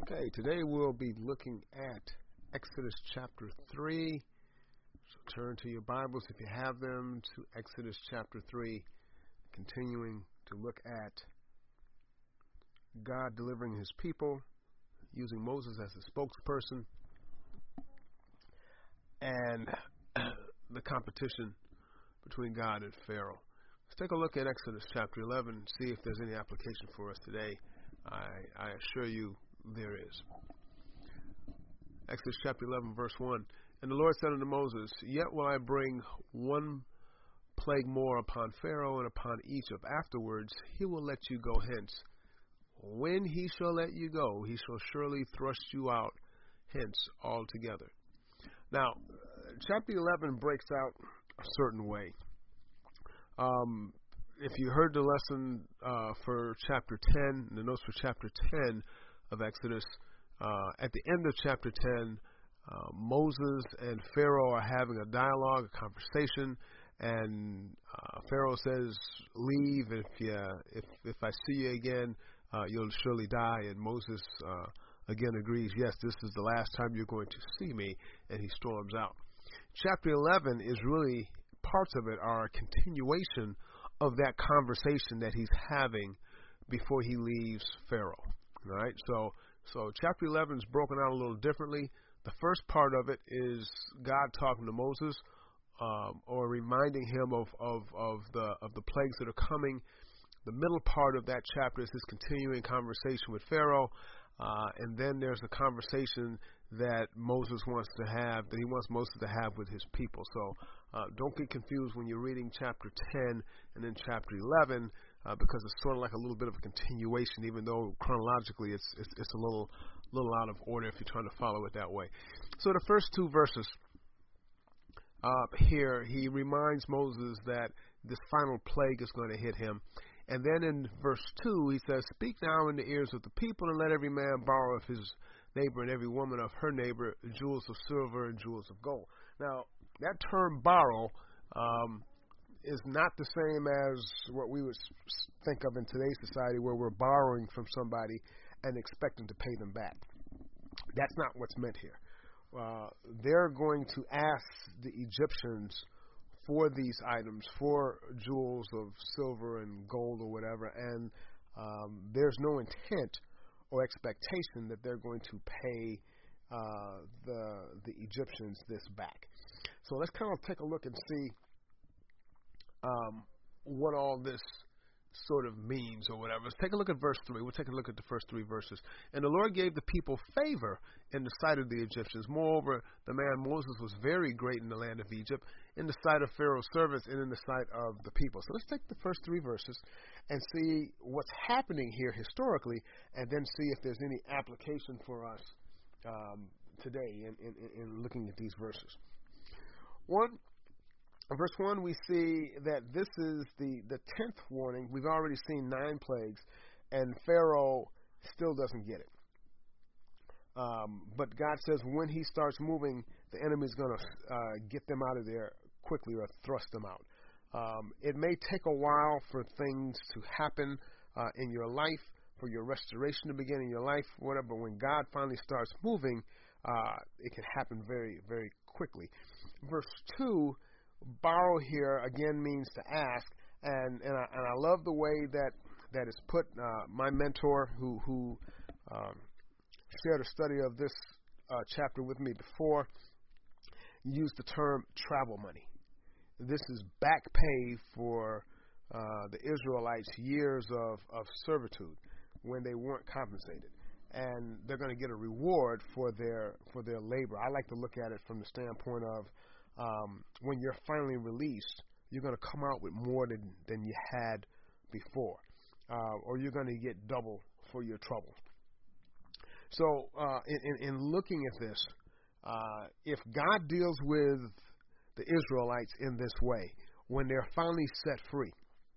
Okay, today we'll be looking at Exodus chapter 3. So turn to your Bibles if you have them to Exodus chapter 3, continuing to look at God delivering his people, using Moses as a spokesperson, and the competition between God and Pharaoh. Let's take a look at Exodus chapter 11 and see if there's any application for us today. I assure you there is. Exodus chapter 11, verse 1. And the Lord said unto Moses, Yet will I bring one plague more upon Pharaoh and upon Egypt. Afterwards he will let you go hence. When he shall let you go, he shall surely thrust you out hence altogether. Now, chapter 11 breaks out a certain way. If you heard the lesson for chapter 10, the notes for chapter 10 of Exodus, at the end of chapter 10, Moses and Pharaoh are having a dialogue, a conversation, and Pharaoh says, "Leave. If I see you again, you'll surely die." And Moses again agrees, "Yes, this is the last time you're going to see me," and he storms out. Chapter 11 is really, parts of it are a continuation of that conversation that he's having before he leaves Pharaoh. All right, so chapter 11 is broken out a little differently. The first part of it is God talking to Moses, or reminding him of the plagues that are coming. The middle part of that chapter is his continuing conversation with Pharaoh, and then there's a conversation that Moses wants to have, that he wants Moses to have with his people. So don't get confused when you're reading chapter 10 and then chapter 11, because it's sort of like a little bit of a continuation, even though chronologically it's a little out of order if you're trying to follow it that way. So the first two verses here, he reminds Moses that this final plague is going to hit him. And then in verse 2, he says, "Speak now in the ears of the people, and let every man borrow of his neighbor and every woman of her neighbor jewels of silver and jewels of gold." Now, that term borrow is not the same as what we would think of in today's society, where we're borrowing from somebody and expecting to pay them back. That's not what's meant here. They're going to ask the Egyptians for these items, for jewels of silver and gold or whatever, and there's no intent or expectation that they're going to pay the Egyptians this back. So let's kind of take a look and see what all this sort of means or whatever. Let's take a look at verse 3. We'll take a look at the first three verses. "And the Lord gave the people favor in the sight of the Egyptians. Moreover, the man Moses was very great in the land of Egypt, in the sight of Pharaoh's servants, and in the sight of the people." So let's take the first three verses and see what's happening here historically, and then see if there's any application for us today in looking at these verses. Verse 1, we see that this is the 10th warning. We've already seen 9 plagues, and Pharaoh still doesn't get it. But God says when he starts moving, the enemy's going to get them out of there quickly, or thrust them out. It may take a while for things to happen in your life, for your restoration to begin in your life, whatever. But when God finally starts moving, it can happen very, very quickly. Verse 2, borrow here again means to ask, and I love the way that is put. My mentor, who shared a study of this chapter with me before, used the term travel money. This is back pay for the Israelites' years of servitude when they weren't compensated, and they're going to get a reward for their labor. I like to look at it from the standpoint of when you're finally released, you're going to come out with more than you had before, or you're going to get double for your trouble. So in looking at this, if God deals with the Israelites in this way, when they're finally set free,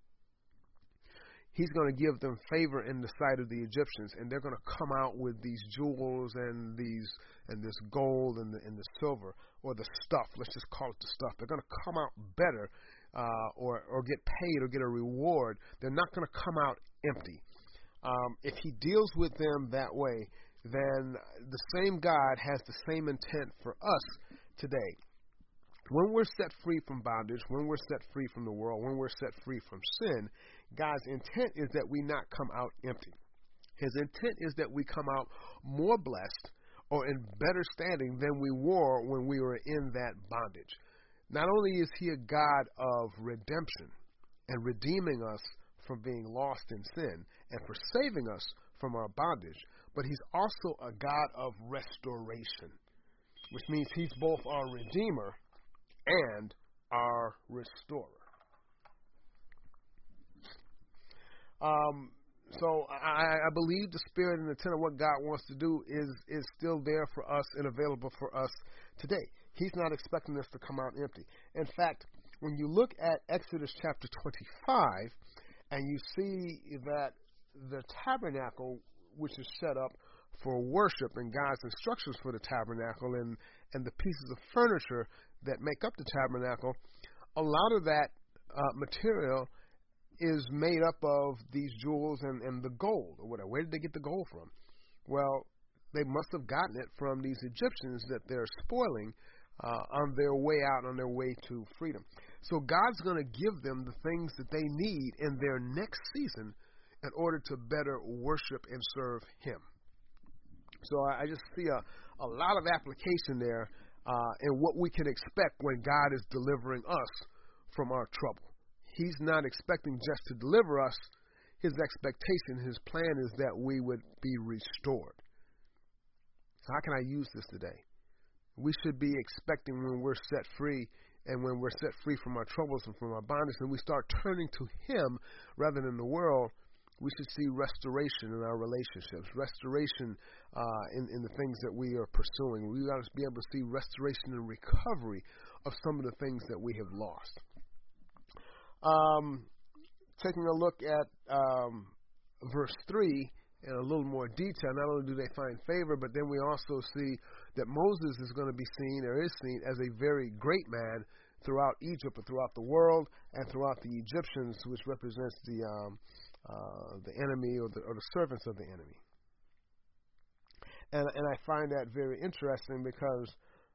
he's going to give them favor in the sight of the Egyptians, and they're going to come out with these jewels and this gold and the silver, or the stuff. Let's just call it the stuff. They're going to come out better, or get paid or get a reward. They're not going to come out empty. If he deals with them that way, then the same God has the same intent for us today. When we're set free from bondage, when we're set free from the world, when we're set free from sin, God's intent is that we not come out empty. His intent is that we come out more blessed or in better standing than we were when we were in that bondage. Not only is he a God of redemption and redeeming us from being lost in sin and for saving us from our bondage, but he's also a God of restoration, which means he's both our Redeemer and our Restorer. So I believe the spirit and intent of what God wants to do is still there for us and available for us today. He's not expecting us to come out empty. In fact, when you look at Exodus chapter 25 and you see that the tabernacle, which is set up for worship, and God's instructions for the tabernacle and the pieces of furniture that make up the tabernacle, a lot of that material is made up of these jewels and the gold or whatever. Where did they get the gold from? Well, they must have gotten it from these Egyptians that they're spoiling on their way out, on their way to freedom. So God's going to give them the things that they need in their next season in order to better worship and serve him. So I just see a lot of application there in what we can expect when God is delivering us from our trouble. He's not expecting just to deliver us. His expectation, his plan is that we would be restored. So how can I use this today? We should be expecting when we're set free and when we're set free from our troubles and from our bondage, and we start turning to him rather than the world, we should see restoration in our relationships, restoration in the things that we are pursuing. We got to be able to see restoration and recovery of some of the things that we have lost. Taking a look at verse 3 in a little more detail, not only do they find favor, but then we also see that Moses is going to be seen, or is seen, as a very great man throughout Egypt, or throughout the world, and throughout the Egyptians, which represents the enemy or the servants of the enemy. And I find that very interesting because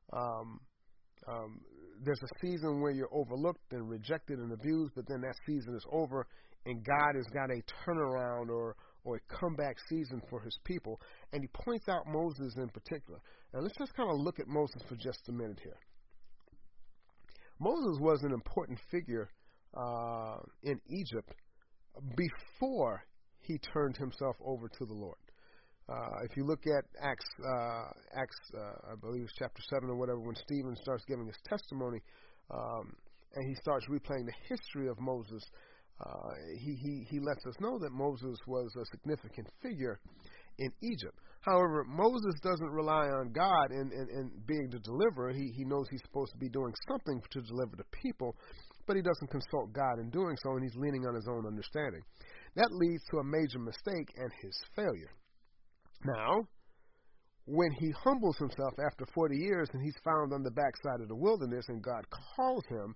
there's a season where you're overlooked and rejected and abused, but then that season is over, and God has got a turnaround or a comeback season for his people. And he points out Moses in particular. Now let's just kind of look at Moses for just a minute here. Moses was an important figure in Egypt before he turned himself over to the Lord. If you look at Acts, I believe it's chapter 7 or whatever, when Stephen starts giving his testimony, and he starts replaying the history of Moses, he lets us know that Moses was a significant figure in Egypt. However, Moses doesn't rely on God in being the deliverer. He knows he's supposed to be doing something to deliver the people, but he doesn't consult God in doing so, and he's leaning on his own understanding. That leads to a major mistake and his failure. Now, when he humbles himself after 40 years and he's found on the backside of the wilderness and God calls him,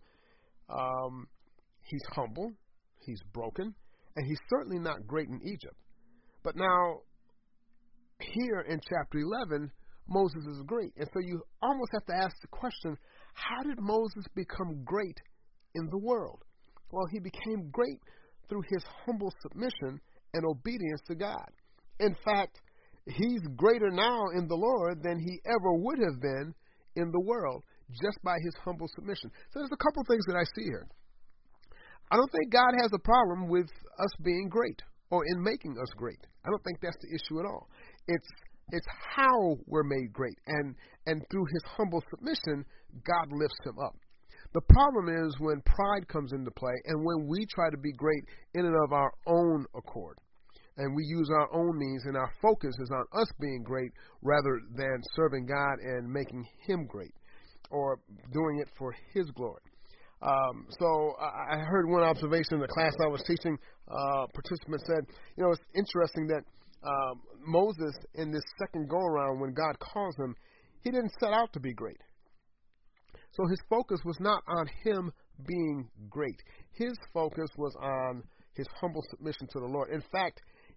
he's humble, he's broken, and he's certainly not great in Egypt. But now, here in chapter 11, Moses is great. And so you almost have to ask the question, how did Moses become great in the world? Well, he became great through his humble submission and obedience to God. In fact, he's greater now in the Lord than he ever would have been in the world just by his humble submission. So there's a couple things that I see here. I don't think God has a problem with us being great or in making us great. I don't think that's the issue at all. It's how we're made great, and through his humble submission, God lifts him up. The problem is when pride comes into play and when we try to be great in and of our own accord. And we use our own means, and our focus is on us being great rather than serving God and making him great or doing it for his glory. So I heard one observation in the class I was teaching. Participant said, it's interesting that Moses, in this second go-around, when God calls him, he didn't set out to be great. So his focus was not on him being great. His focus was on his humble submission to the Lord. In fact,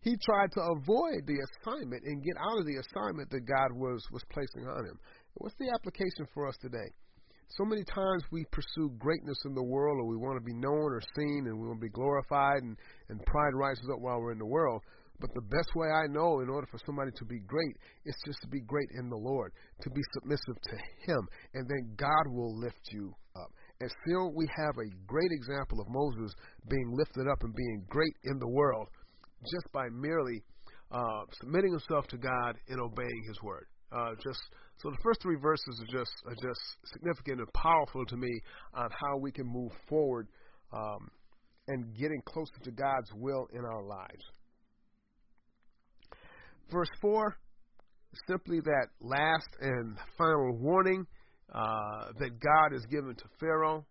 he tried to avoid the assignment and get out of the assignment that God was placing on him. What's the application for us today? So many times we pursue greatness in the world, or we want to be known or seen, and we want to be glorified, and pride rises up while we're in the world. But the best way I know in order for somebody to be great is just to be great in the Lord, to be submissive to Him, and then God will lift you up. And still we have a great example of Moses being lifted up and being great in the world just by merely submitting himself to God and obeying His word. So the first three verses are just significant and powerful to me on how we can move forward and getting closer to God's will in our lives. Verse 4, simply that last and final warning that God has given to Pharaoh.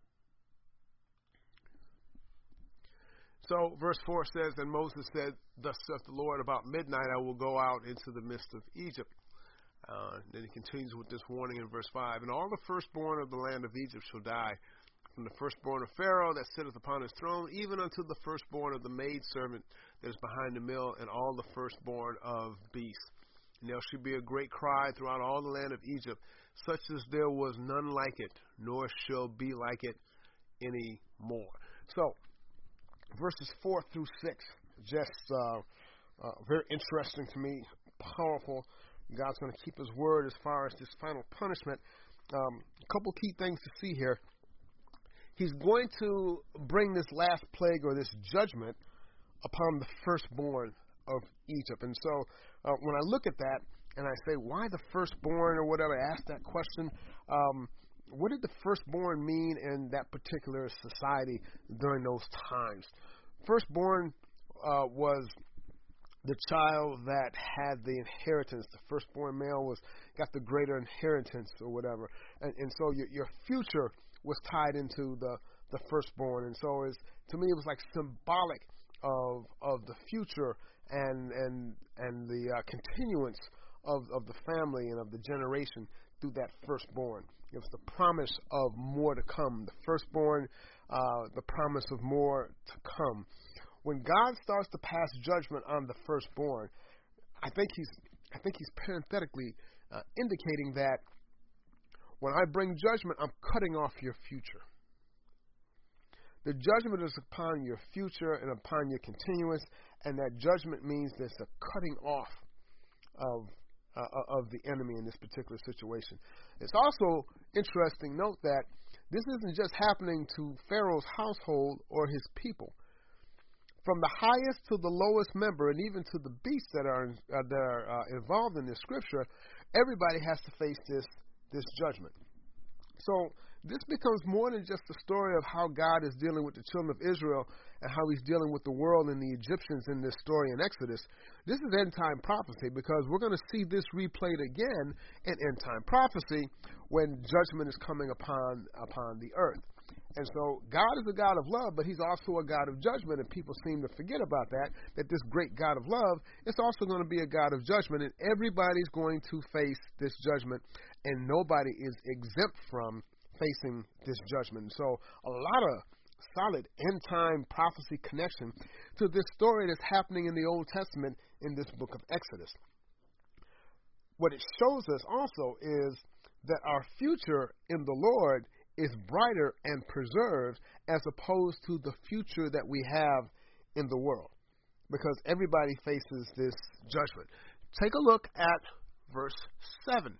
So verse 4 says, and Moses said, thus saith the Lord, about midnight I will go out into the midst of Egypt. Then he continues with this warning in verse 5. And all the firstborn of the land of Egypt shall die, from the firstborn of Pharaoh that sitteth upon his throne, even unto the firstborn of the maidservant that is behind the mill, and all the firstborn of beasts. And there shall be a great cry throughout all the land of Egypt, such as there was none like it, nor shall be like it any more. So, verses 4 through 6, just very interesting to me, powerful. God's going to keep His word as far as this final punishment. A couple key things to see here. He's going to bring this last plague or this judgment upon the firstborn of Egypt. And so when I look at that and I say, why the firstborn or whatever, I ask that question, what did the firstborn mean in that particular society during those times? Firstborn was the child that had the inheritance. The firstborn male got the greater inheritance or whatever. And so your future was tied into the firstborn. And so to me it was like symbolic of the future and the continuance of the family and of the generation through that firstborn. It was the promise of more to come. The firstborn, the promise of more to come. When God starts to pass judgment on the firstborn, I think he's parenthetically indicating that when I bring judgment, I'm cutting off your future. The judgment is upon your future and upon your continuance, and that judgment means there's a cutting off of the enemy in this particular situation. It's also interesting, note that this isn't just happening to Pharaoh's household or his people. From the highest to the lowest member, and even to the beasts that are involved in this scripture, everybody has to face this judgment. So this becomes more than just a story of how God is dealing with the children of Israel and how He's dealing with the world and the Egyptians in this story in Exodus. This is end-time prophecy, because we're going to see this replayed again in end-time prophecy when judgment is coming upon the earth. And so God is a God of love, but He's also a God of judgment, and people seem to forget about that this great God of love is also going to be a God of judgment, and everybody's going to face this judgment, and nobody is exempt from facing this judgment. So a lot of solid end-time prophecy connection to this story that's happening in the Old Testament in this book of Exodus. What it shows us also is that our future in the Lord is brighter and preserved as opposed to the future that we have in the world, because everybody faces this judgment. Take a look at verse 7.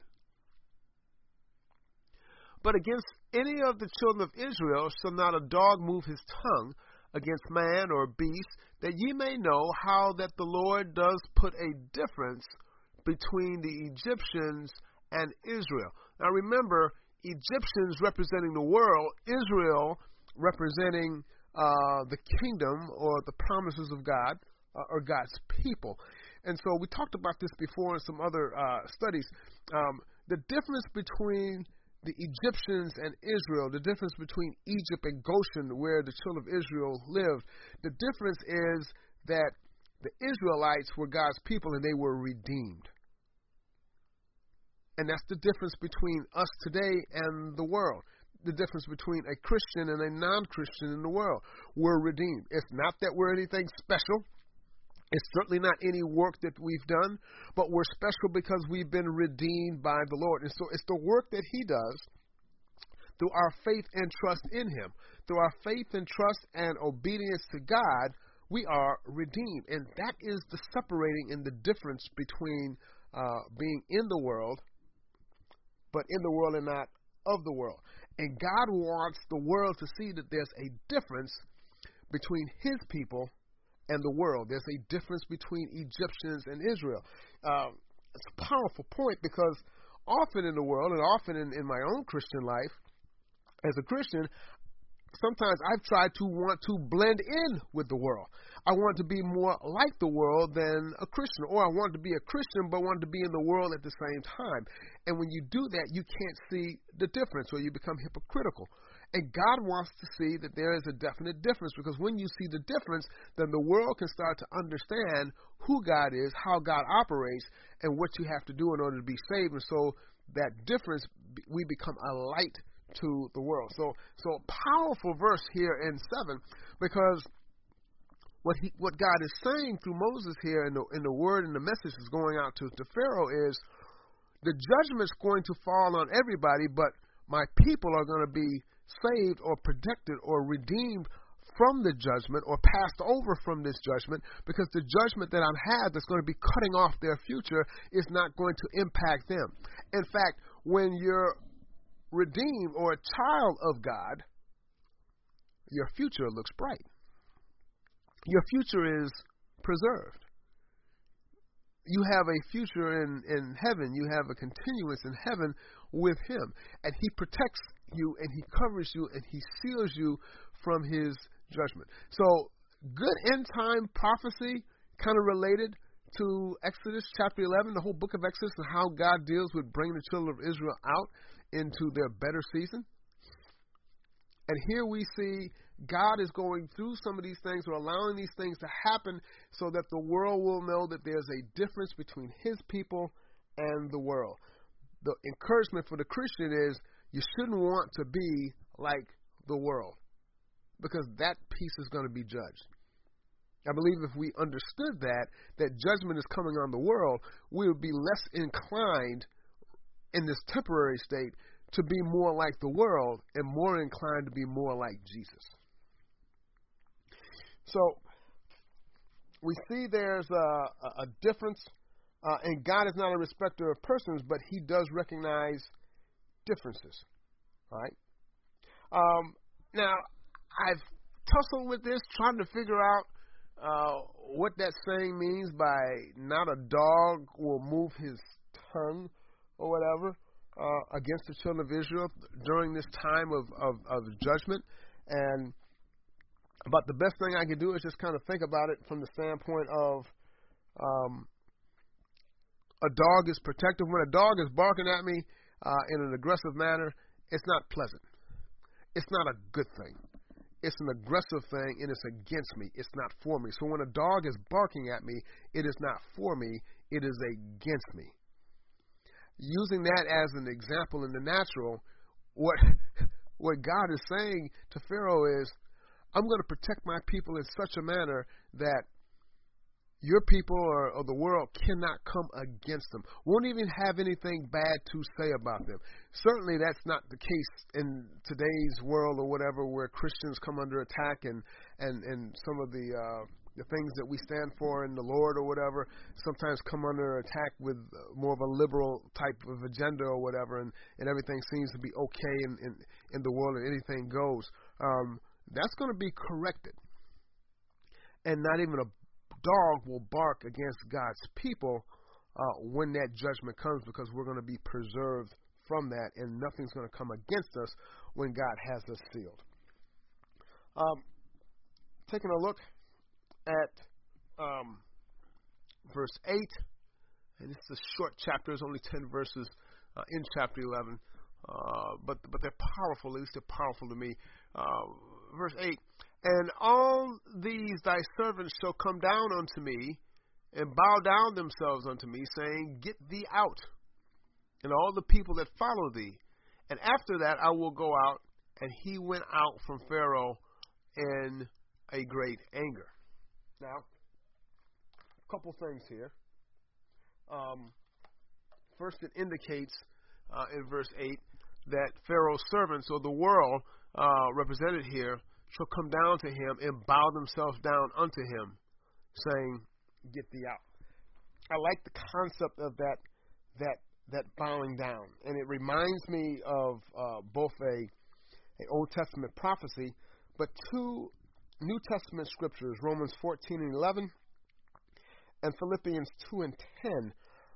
But against any of the children of Israel shall not a dog move his tongue against man or beast, that ye may know how that the Lord does put a difference between the Egyptians and Israel. Now remember, Egyptians representing the world, Israel representing the kingdom or the promises of God or God's people. And so we talked about this before in some other studies. The difference between the Egyptians and Israel, the difference between Egypt and Goshen, where the children of Israel lived, the difference is that the Israelites were God's people and they were redeemed. And that's the difference between us today and the world. The difference between a Christian and a non-Christian in the world. We're redeemed. It's not that we're anything special. It's certainly not any work that we've done, but we're special because we've been redeemed by the Lord. And so it's the work that He does through our faith and trust in Him. Through our faith and trust and obedience to God, we are redeemed. And that is the separating and the difference between being in the world, but in the world and not of the world. And God wants the world to see that there's a difference between His people and the world. There's a difference between Egyptians and Israel. It's a powerful point because often in the world and often in my own Christian life, as a Christian, sometimes I've tried to want to blend in with the world. I want to be more like the world than a Christian, or I want to be a Christian but want to be in the world at the same time. And when you do that, you can't see the difference, or you become hypocritical. And God wants to see that there is a definite difference, because when you see the difference, then the world can start to understand who God is, how God operates, and what you have to do in order to be saved. And so that difference, we become a light to the world. So powerful verse here in 7, because what God is saying through Moses here in the word and the message is going out to Pharaoh is the judgment's going to fall on everybody, but my people are going to be saved or protected or redeemed from the judgment or passed over from this judgment, because the judgment that I have that's going to be cutting off their future is not going to impact them. In fact, when you're redeemed or a child of God, your future looks bright. Your future is preserved. You have a future in heaven. You have a continuance in heaven with Him. And He protects you, and He covers you, and He seals you from His judgment. So, good end time prophecy, kind of related to Exodus chapter 11, the whole book of Exodus, and how God deals with bringing the children of Israel out into their better season. And here we see God is going through some of these things, or allowing these things to happen so that the world will know that there's a difference between His people and the world. The encouragement for the Christian is you shouldn't want to be like the world, because that piece is going to be judged. I believe if we understood that judgment is coming on the world, we would be less inclined in this temporary state to be more like the world and more inclined to be more like Jesus. So we see there's a difference, and God is not a respecter of persons, but He does recognize differences. All right. Now, I've tussled with this, trying to figure out what that saying means by not a dog will move his tongue or whatever against the children of Israel during this time of judgment. But the best thing I can do is just kind of think about it from the standpoint of a dog is protective. When a dog is barking at me in an aggressive manner, it's not pleasant. It's not a good thing. It's an aggressive thing, and it's against me. It's not for me. So when a dog is barking at me, it is not for me. It is against me. Using that as an example in the natural, what God is saying to Pharaoh is, I'm going to protect my people in such a manner that your people or the world cannot come against them, won't even have anything bad to say about them. Certainly that's not the case in today's world or whatever, where Christians come under attack and some of the things that we stand for in the Lord or whatever sometimes come under attack with more of a liberal type of agenda or whatever, and everything seems to be okay in the world and anything goes. That's going to be corrected. And not even a dog will bark against God's people when that judgment comes, because we're going to be preserved from that, and nothing's going to come against us when God has us sealed. Taking a look at verse 8, and this is a short chapter. There's only 10 verses in chapter 11, but they're powerful. At least they're powerful to me. Verse 8, and all these thy servants shall come down unto me, and bow down themselves unto me, saying, Get thee out, and all the people that follow thee. And after that I will go out. And he went out from Pharaoh in a great anger. Now, a couple things here. First, it indicates in verse 8 that Pharaoh's servants, or the world represented here, shall come down to him and bow themselves down unto him, saying, "Get thee out." I like the concept of that bowing down, and it reminds me of both a Old Testament prophecy, but two New Testament scriptures, Romans 14 and 11, and Philippians 2 and 10,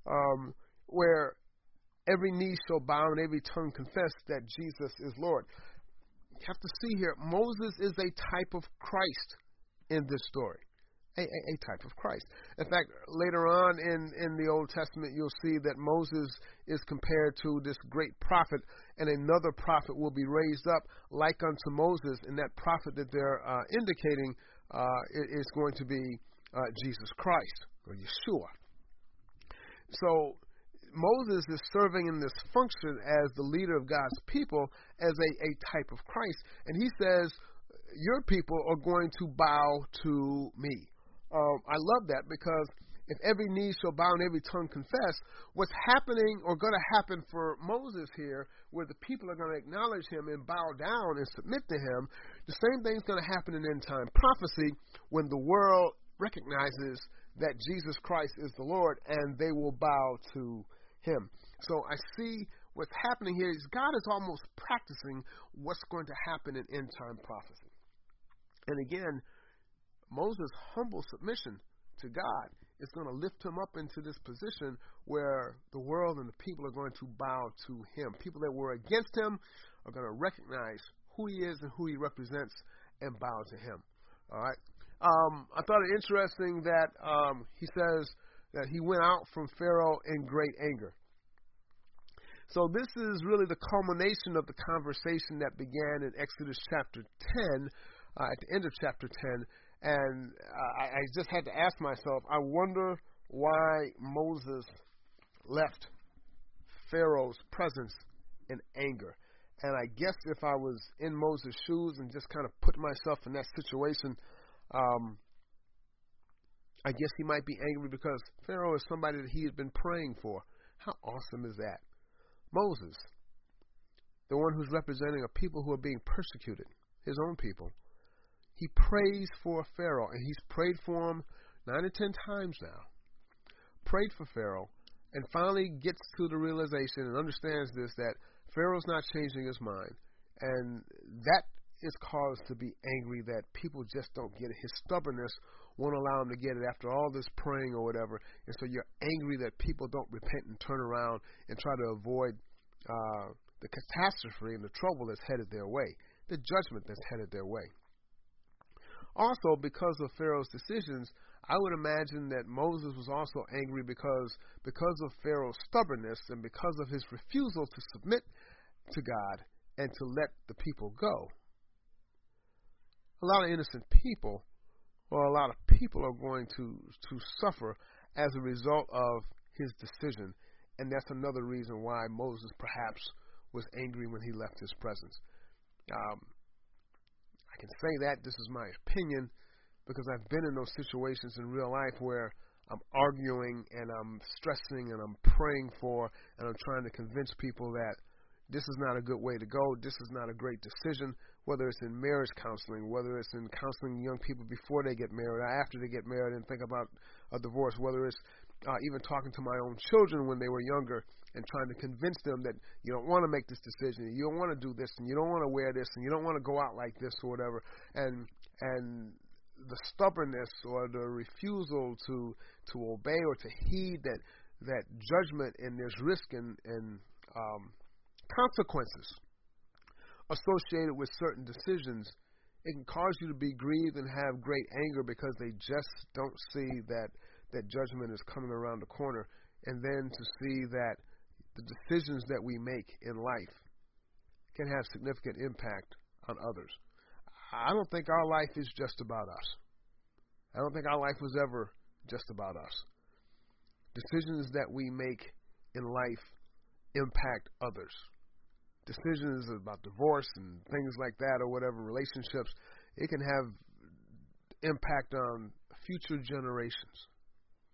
where every knee shall bow and every tongue confess that Jesus is Lord. You have to see here, Moses is a type of Christ in this story. A type of Christ. In fact, later on in the Old Testament, you'll see that Moses is compared to this great prophet, and another prophet will be raised up like unto Moses, and that prophet that they're indicating is going to be Jesus Christ, or Yeshua. So Moses is serving in this function as the leader of God's people as a type of Christ, and he says, your people are going to bow to me. I love that, because if every knee shall bow and every tongue confess, what's happening or going to happen for Moses here, where the people are going to acknowledge him and bow down and submit to him, the same thing's going to happen in end-time prophecy when the world recognizes that Jesus Christ is the Lord, and they will bow to him. So I see what's happening here is God is almost practicing what's going to happen in end-time prophecy. And again, Moses' humble submission to God is going to lift him up into this position where the world and the people are going to bow to him. People that were against him are going to recognize who he is and who he represents and bow to him. All right. I thought it interesting that he says that he went out from Pharaoh in great anger. So this is really the culmination of the conversation that began in Exodus chapter 10, at the end of chapter 10. And I just had to ask myself, I wonder why Moses left Pharaoh's presence in anger. And I guess if I was in Moses' shoes and just kind of put myself in that situation, I guess he might be angry because Pharaoh is somebody that he had been praying for. How awesome is that? Moses, the one who's representing a people who are being persecuted, his own people. He prays for Pharaoh, and he's prayed for him 9 or 10 times now. Prayed for Pharaoh, and finally gets to the realization and understands this, that Pharaoh's not changing his mind. And that is cause to be angry, that people just don't get it. His stubbornness won't allow him to get it after all this praying or whatever. And so you're angry that people don't repent and turn around and try to avoid the catastrophe and the trouble that's headed their way, the judgment that's headed their way. Also, because of Pharaoh's decisions, I would imagine that Moses was also angry because of Pharaoh's stubbornnness and because of his refusal to submit to God and to let the people go. A lot of innocent people, or a lot of people, are going to suffer as a result of his decision, and that's another reason why Moses perhaps was angry when he left his presence. I can say that, this is my opinion, because I've been in those situations in real life where I'm arguing and I'm stressing and I'm praying for and I'm trying to convince people that this is not a good way to go, this is not a great decision, whether it's in marriage counseling, whether it's in counseling young people before they get married or after they get married and think about a divorce, whether it's even talking to my own children when they were younger and trying to convince them that you don't want to make this decision, you don't want to do this, and you don't want to wear this, and you don't want to go out like this or whatever. And the stubbornness or the refusal to obey or to heed that judgment, and there's risk and consequences associated with certain decisions, it can cause you to be grieved and have great anger because they just don't see that judgment is coming around the corner, and then to see that the decisions that we make in life can have significant impact on others. I don't think our life is just about us. I don't think our life was ever just about us. Decisions that we make in life impact others. Decisions about divorce and things like that or whatever, relationships, it can have impact on future generations.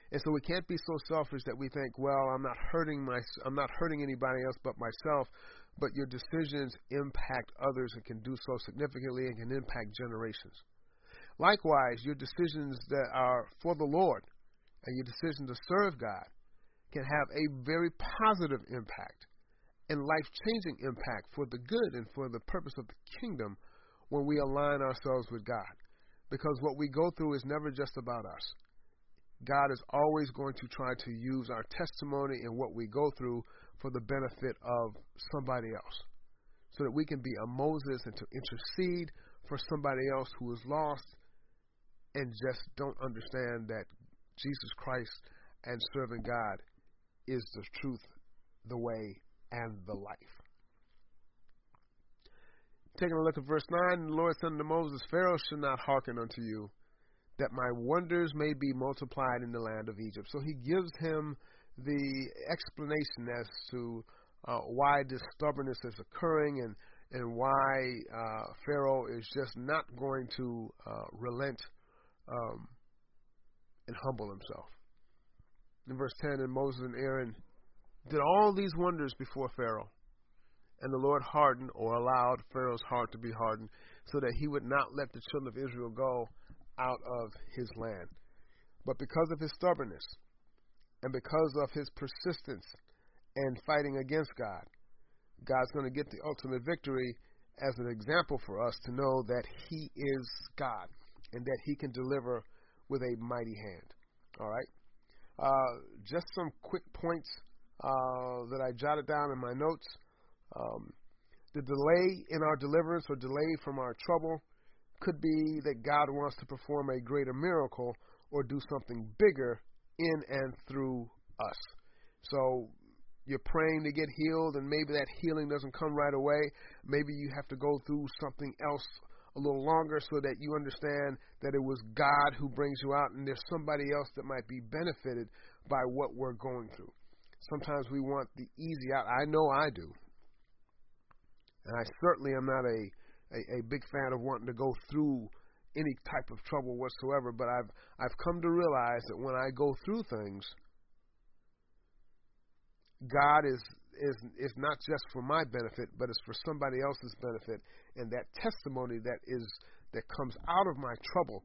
And so we can't be so selfish that we think, well, I'm not hurting anybody else but myself. But your decisions impact others and can do so significantly and can impact generations. Likewise, your decisions that are for the Lord and your decision to serve God can have a very positive impact and life-changing impact for the good and for the purpose of the kingdom when we align ourselves with God. Because what we go through is never just about us. God is always going to try to use our testimony and what we go through for the benefit of somebody else, so that we can be a Moses and to intercede for somebody else who is lost and just don't understand that Jesus Christ and serving God is the truth, the way, and the life. Taking a look at verse 9, the Lord said unto Moses, Pharaoh shall not hearken unto you, that my wonders may be multiplied in the land of Egypt. So he gives him the explanation as to why this stubbornness is occurring and why Pharaoh is just not going to relent and humble himself. In verse 10, and Moses and Aaron did all these wonders before Pharaoh, and the Lord hardened or allowed Pharaoh's heart to be hardened so that he would not let the children of Israel go out of his land. But because of his stubbornness and because of his persistence and fighting against God, God's going to get the ultimate victory as an example for us to know that he is God and that he can deliver with a mighty hand. All right? Just some quick points that I jotted down in my notes. The delay in our deliverance or delay from our trouble could be that God wants to perform a greater miracle or do something bigger in and through us. So you're praying to get healed, and maybe that healing doesn't come right away. Maybe you have to go through something else a little longer so that you understand that it was God who brings you out, and there's somebody else that might be benefited by what we're going through. Sometimes we want the easy out. I know I do. And I certainly am not a big fan of wanting to go through any type of trouble whatsoever, but I've come to realize that when I go through things, God is not just for my benefit, but it's for somebody else's benefit, and that testimony that comes out of my trouble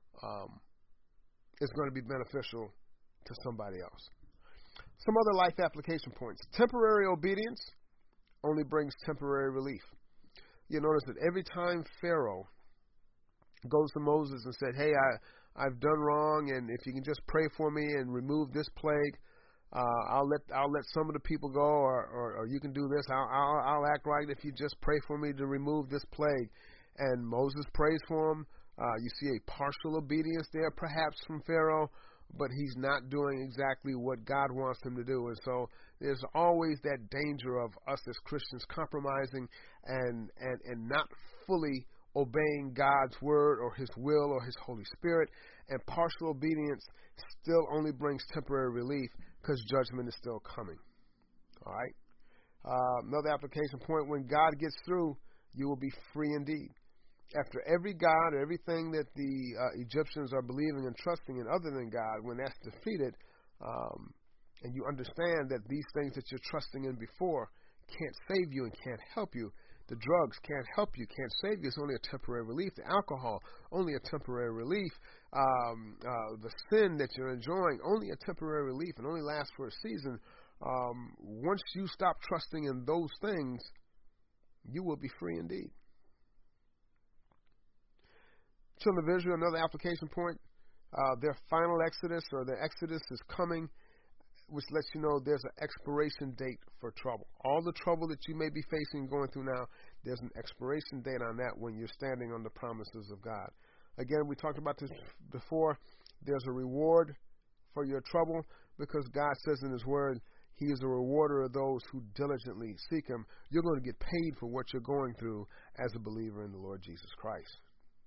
is going to be beneficial to somebody else. Some other life application points. Temporary obedience only brings temporary relief. You notice that every time Pharaoh goes to Moses and said, hey, I've done wrong, and if you can just pray for me and remove this plague, I'll let some of the people go, or you can do this. I'll act right if you just pray for me to remove this plague. And Moses prays for him. You see a partial obedience there, perhaps from Pharaoh, but he's not doing exactly what God wants him to do. And so there's always that danger of us as Christians compromising and not fully obeying God's word or his will or his Holy Spirit. And partial obedience still only brings temporary relief because judgment is still coming. All right? Another application point, when God gets through, you will be free indeed. After every god or everything that the Egyptians are believing and trusting in other than God, when that's defeated, and you understand that these things that you're trusting in before can't save you and can't help you, the drugs can't help you, can't save you, it's only a temporary relief. The alcohol, only a temporary relief. The sin that you're enjoying, only a temporary relief and only lasts for a season. Once you stop trusting in those things, you will be free indeed. Children of Israel, another application point, their final exodus or their exodus is coming, which lets you know there's an expiration date for trouble. All the trouble that you may be facing going through now, there's an expiration date on that when you're standing on the promises of God. Again, we talked about this before. There's a reward for your trouble because God says in his word, he is a rewarder of those who diligently seek him. You're going to get paid for what you're going through as a believer in the Lord Jesus Christ.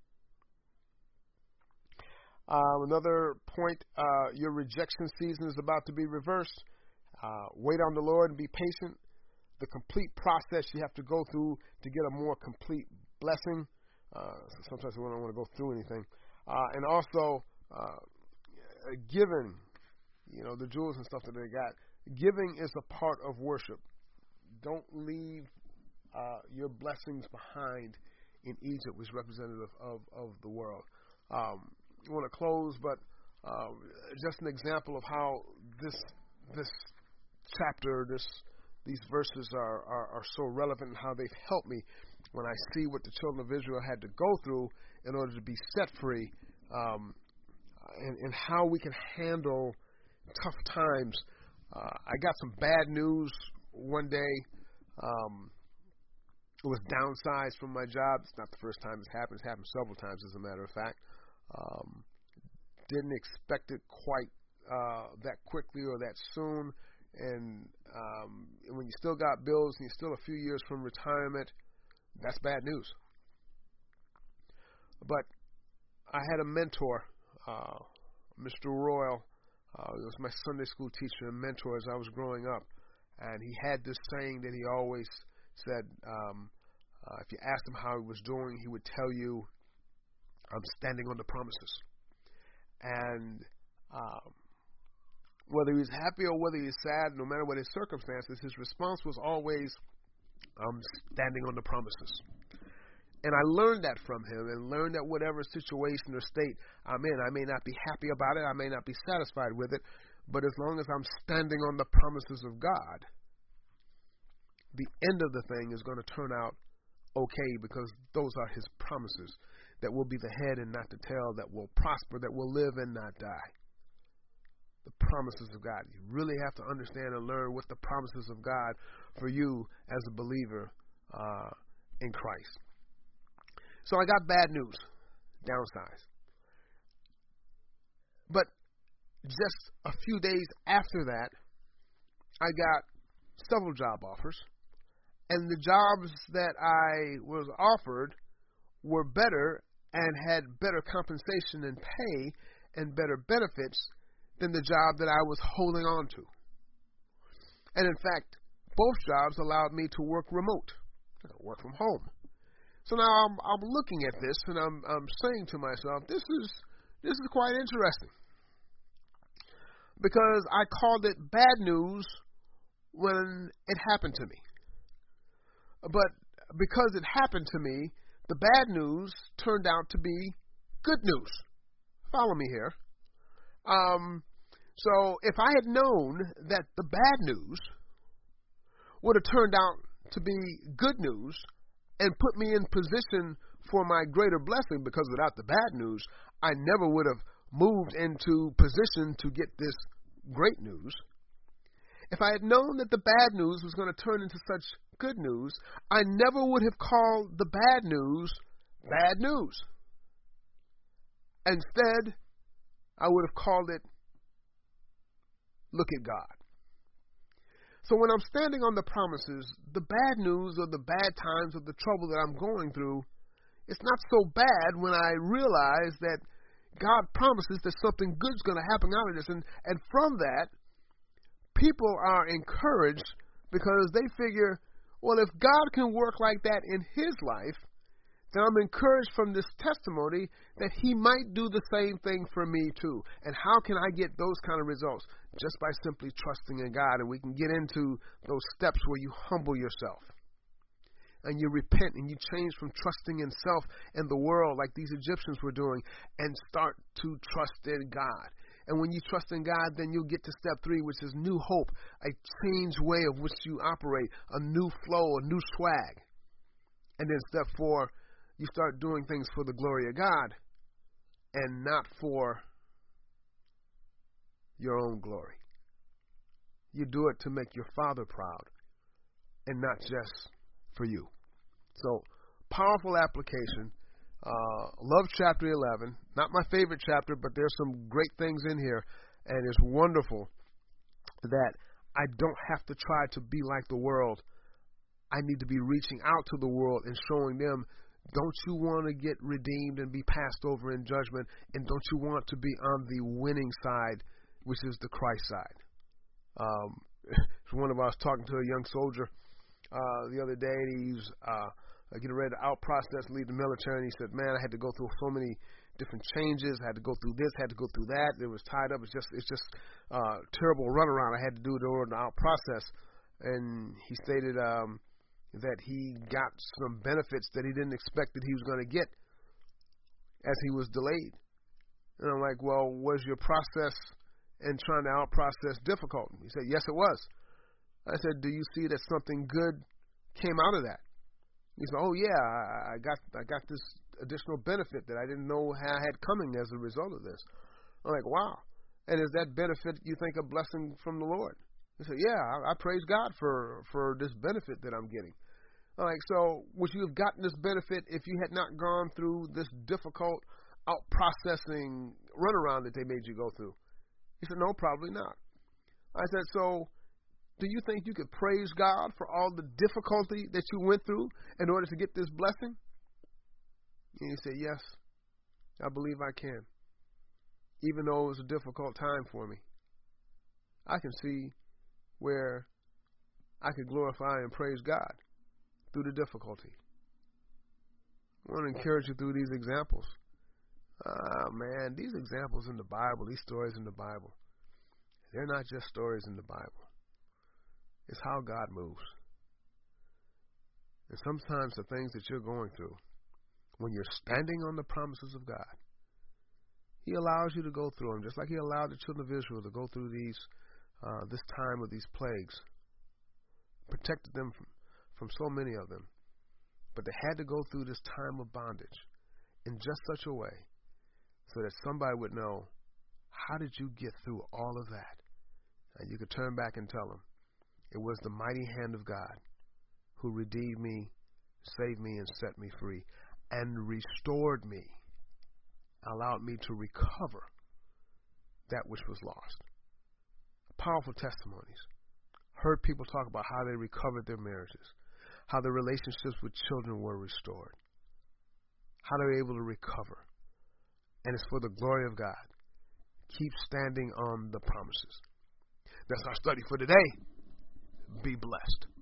Another point, your rejection season is about to be reversed. Wait on the Lord and be patient. The complete process you have to go through to get a more complete blessing. Sometimes we don't want to go through anything. And also, given the jewels and stuff that they got. Giving is a part of worship. Don't leave your blessings behind in Egypt, which is representative of the world. I want to close, but just an example of how this chapter, these verses are so relevant, and how they've helped me when I see what the children of Israel had to go through in order to be set free, and how we can handle tough times. I got some bad news one day. It was downsized from my job. It's not the first time it's happened. It's happened several times, as a matter of fact. Didn't expect it quite that quickly or that soon. And when you still got bills and you're still a few years from retirement, that's bad news. But I had a mentor, Mr. Royal. He was my Sunday school teacher and mentor as I was growing up. And he had this saying that he always said, if you asked him how he was doing, he would tell you, I'm standing on the promises. And whether he was happy or whether he was sad, no matter what his circumstances, his response was always, I'm standing on the promises. And I learned that from him, and learned that whatever situation or state I'm in, I may not be happy about it, I may not be satisfied with it, but as long as I'm standing on the promises of God, the end of the thing is going to turn out okay, because those are his promises, that will be the head and not the tail, that will prosper, that will live and not die. The promises of God. You really have to understand and learn what the promises of God for you as a believer in Christ. So I got bad news, downsized. But just a few days after that, I got several job offers. And the jobs that I was offered were better and had better compensation and pay and better benefits than the job that I was holding on to. And in fact, both jobs allowed me to work remote, work from home. So now I'm looking at this, and I'm saying to myself, this is quite interesting, because I called it bad news when it happened to me. But because it happened to me, the bad news turned out to be good news. Follow me here. So if I had known that the bad news would have turned out to be good news and put me in position for my greater blessing, because without the bad news, I never would have moved into position to get this great news. If I had known that the bad news was going to turn into such good news, I never would have called the bad news bad news. Instead, I would have called it, look at God. So when I'm standing on the promises, the bad news or the bad times or the trouble that I'm going through, it's not so bad when I realize that God promises that something good's going to happen out of this. And from that, people are encouraged, because they figure, well, if God can work like that in his life, then I'm encouraged from this testimony that he might do the same thing for me too. And how can I get those kind of results? Just by simply trusting in God. And we can get into those steps where you humble yourself and you repent and you change from trusting in self and the world like these Egyptians were doing, and start to trust in God. And when you trust in God, then you'll get to step 3, which is new hope, a changed way of which you operate, a new flow, a new swag. And then step 4, you start doing things for the glory of God and not for your own glory. You do it to make your Father proud and not just for you. So, powerful application. Love chapter 11. Not my favorite chapter, but there's some great things in here. And it's wonderful that I don't have to try to be like the world. I need to be reaching out to the world and showing them, don't you want to get redeemed and be passed over in judgment? And don't you want to be on the winning side, which is the Christ side? One of us talking to a young soldier the other day, and he's getting ready to out process, leave the military, and he said, man, I had to go through so many different changes. I had to go through this, had to go through that. It was tied up. It's just terrible runaround I had to do in order to process. And he stated that he got some benefits that he didn't expect that he was going to get as he was delayed. And I'm like, well, was your process and trying to out-process difficult? He said, yes, it was. I said, do you see that something good came out of that? He said, oh, yeah, I got this additional benefit that I didn't know I had coming as a result of this. I'm like, wow. And is that benefit, you think, a blessing from the Lord? He said, yeah, I praise God for this benefit that I'm getting. I'm like, so would you have gotten this benefit if you had not gone through this difficult out-processing runaround that they made you go through? He said, no, probably not. I said, so do you think you could praise God for all the difficulty that you went through in order to get this blessing? And he said, yes, I believe I can. Even though it was a difficult time for me, I can see where I could glorify and praise God through the difficulty. I want to encourage you through these examples. Man, these examples in the Bible, these stories in the Bible, they're not just stories in the Bible. It's how God moves. And sometimes the things that you're going through, when you're standing on the promises of God, He allows you to go through them, just like He allowed the children of Israel to go through this time of these plagues, protected them from so many of them. But they had to go through this time of bondage in just such a way so that somebody would know, how did you get through all of that? And you could turn back and tell them, it was the mighty hand of God who redeemed me, saved me, and set me free, and restored me, allowed me to recover that which was lost. Powerful testimonies. Heard people talk about how they recovered their marriages, how their relationships with children were restored, how they were able to recover. And it's for the glory of God. Keep standing on the promises. That's our study for today. Be blessed.